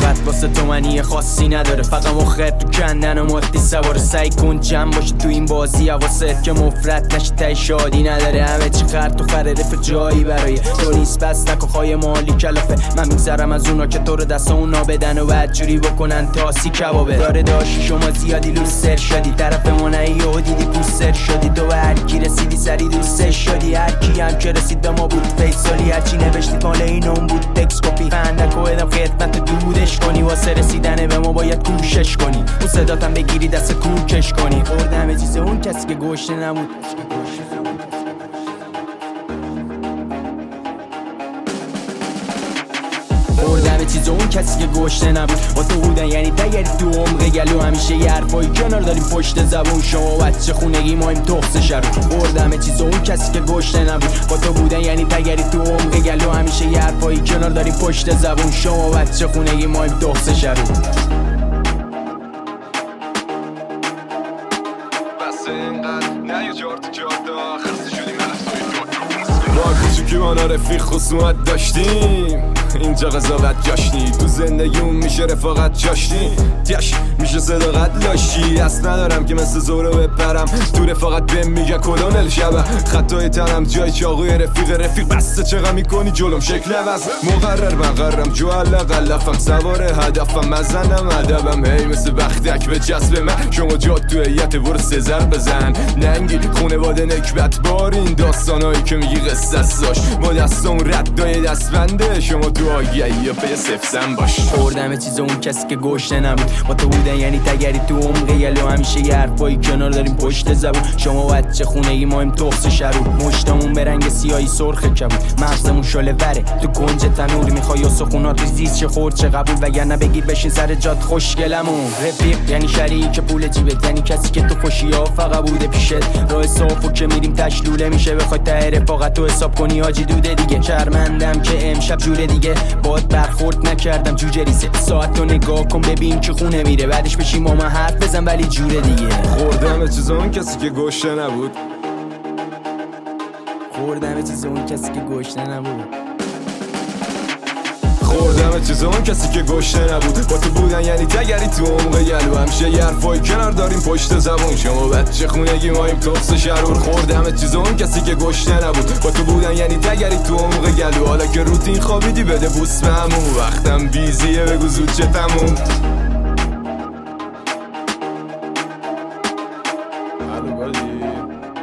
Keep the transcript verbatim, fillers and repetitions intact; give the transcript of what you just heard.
فقط واسه تو منی خاصی نداره، فقط مخت تو کندن و مادی سوار. سعی کن جمع باشه تو این بازی، حواست که مفرد نشی ته شادی نداره. همه چی خرد تو خره رفت جایی برای تو نیست، بس نکن خواهی مالی کلافه. من میگذرم از اونا که تو رو دست اونا بدن و بعد جوری بکنن تاسی کبابه. داره داشتی شما زیادی لوسر شدی، طرف ما نه و دیدی پوستر شدی. تو به هر کی رسیدی سری دوستش شدی، هر کی هم که رسید به ما بود فیصالی. هرچی نوشتی کال این اون بود تکس کپی، فندک و ادم خدمت دودش کنی. واسه رسیدن به ما باید کوشش کنی، اون صداتم بگیری دست کوکش کنی. خوردم همه چیز اون کسی که گوشته نبود. خوردم چیز اون کسی که گوشته نبود. با تو بودن یعنی تگری تو عمق گلو، همیشه یه حرفایی کنار داریم پشت زبون. شما بچه خونگی ما این تخص شرو. خوردم چیز اون کسی که گوشته نبود. با تو بودن یعنی تگری تو عمق گلو، همیشه یه حرفایی کنار داریم پشت زبون. شما بچه خونگی ما این تخص شرو. بس اینقدر نه یه جار تو جادا خسته شدیم ما کوچوکی بانا رفیق خصومت داشتیم، اینجا قضاوت جاشنی. تو زندگیمون میشه رفاقت جاشنی، تیش میشه صداقت لاشی. اصلا ندارم که مثل زورو بپرم تو رفاقت بهم میگن کلونل شبه. خطای تنم جای چاقوی رفیق رفیق بسته چقدر میکنی جلوم شکل عوض. مقرر مقررم جو علقلفم سوار هدفم مزنم ادبم هی مثل بختک به جسب من. شما جات تو هیئت برو سزر بزن ننگی خونواده نکبت بارین. داستانایی که میگی قصه داش با دستم ردای دستبنده. شما تو آگهی یا پی سفزن باش. خوردم چیز اون کسی که گوشته نبود. با تو بودن یعنی تگری تو عمق گلو، همیشه یه حرفایی کنار داریم پشت زبون. شما بچه خونگی ما این تخص شرو. مشتمون به رنگ سیاهی سرخ کبود، مغزمون شله وره تو کنج تنور. میخوای یا سخونات ریز چه خورد چه قبول، وگرنه بگیر بشین سر جات خوشگلمون. رفیق یعنی شریک پول جیبت، یعنی کسی که تو خوشی ها فقط بوده پیشت. راه صافو که میریم تشلوله میشه، بخوای ته رفاقت تو حساب کنی حاجی دوده دیگه. شرمندم که امشب جوره دیگه باد برخورد نکردم جوجه ریزه. ساعت رو نگاه کن ببین که خونه میره، بعدش بشیم ما من حرف بزن ولی جوره دیگه. خوردم چیز اون کسی که گوشته نبود. خوردم چیز اون کسی که گوشته نبود. خوردم چیز اون کسی که گوشته نبود. با تو بودن یعنی تگری تو عمق گلو، همیشه یه حرفایی کنار داریم پشت زبون. شما بچه خونگی ما این تخص شرور. خوردم چیز اون کسی که گوشته نبود. با تو بودن یعنی تگری تو عمق گلو، حالا که روتین خوابیدی بده بوس به همون. وقتم بیزیه بگو زود چه تموم. الو